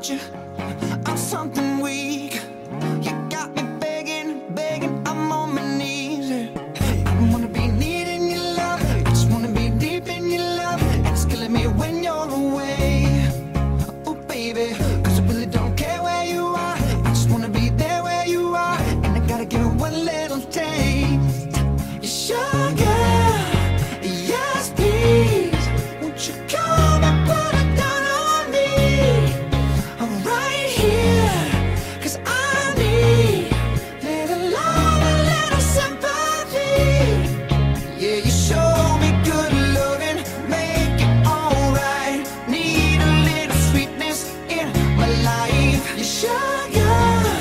without you, I'm something weak. You got me begging, begging, I'm on my knees. I wanna be needing your love, I just wanna be deep in your love, and it's killing me when you're away. Oh baby, 'cause I really don't care where you are, I just wanna be there where you are, and I gotta give it one little taste. You sugar, yes please, won't you come and put it down on me? I'm right here, 'cause I need little love, a little sympathy. Yeah, you show me good loving, make it alright. Need a little sweetness in my life. You sugar,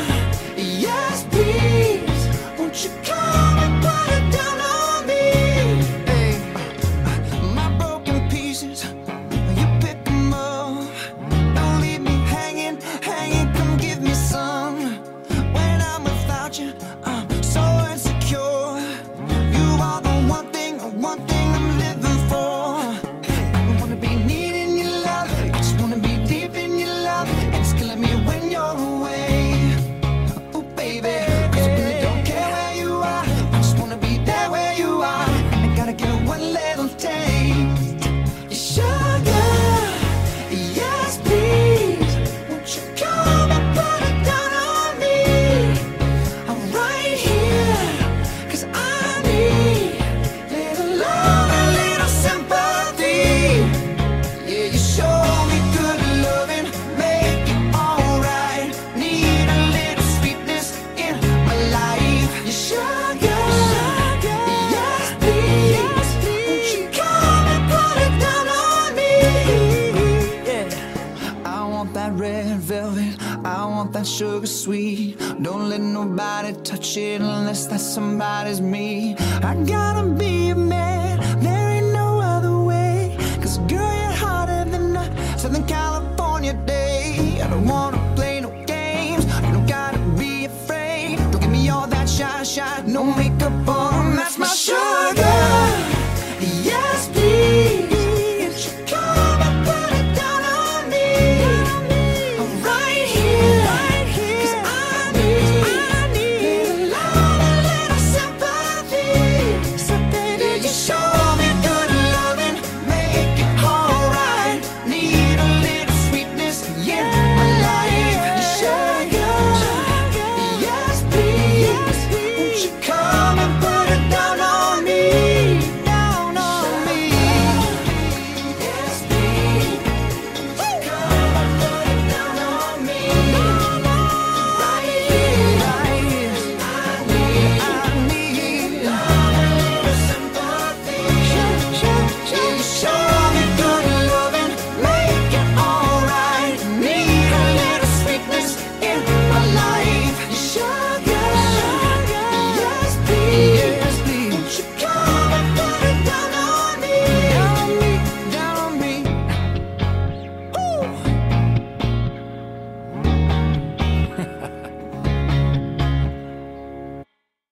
yes please, won't you come and put it down on me? Hey, my broken pieces, you pick them up. Don't leave me hanging, hanging, come give me some. When I'm without you, I'm so insecure. You are the one thing I'm living for. I wanna be needing your love, I just wanna be deep in your love, and it's killing me when you're away. Oh baby, 'cause I really don't care where you are, I just wanna be there where you are, and I gotta give it one little taste. You sugar, yes please, won't you come and put it down on me? I'm right here, 'cause I need little love, a little sympathy. Yeah, you show me good loving, make it alright. Need a little sweetness in my life. You sugar, yes please, won't you come and put it down on me? Yeah, I want that red velvet, I want that sugar sweet. Don't let nobody touch it unless that somebody's me. I gotta be a man, there ain't no other way. 'Cause girl, you're hotter than a Southern California day. I don't wanna play no games, you don't gotta be afraid. Don't give me all that shy, no me.